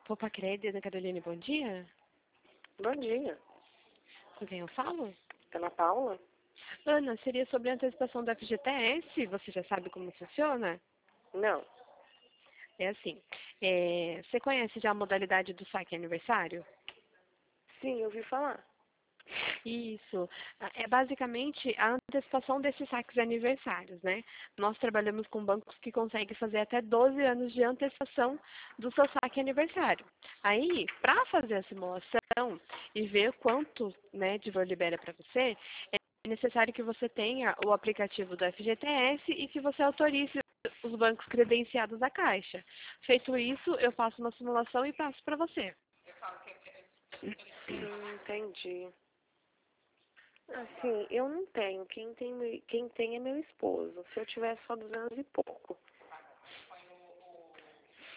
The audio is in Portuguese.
Copa Cred, Ana Caroline, bom dia. Bom dia. Com quem eu falo? Ana Paula? Ana, seria sobre a antecipação do FGTS. Você já sabe como funciona? Não. É assim, você conhece já a modalidade do saque aniversário? Sim, eu ouvi falar. Isso. É basicamente a antecipação desses saques aniversários, né? Nós trabalhamos com bancos que conseguem fazer até 12 anos de antecipação do seu saque aniversário. Aí, para fazer a simulação e ver quanto, né, de valor libera para você, é necessário que você tenha o aplicativo do FGTS e que você autorize os bancos credenciados da Caixa. Feito isso, eu faço uma simulação e passo para você. Entendi. Assim, eu não tenho. Quem tem é meu esposo. Se eu tivesse só 200 e pouco.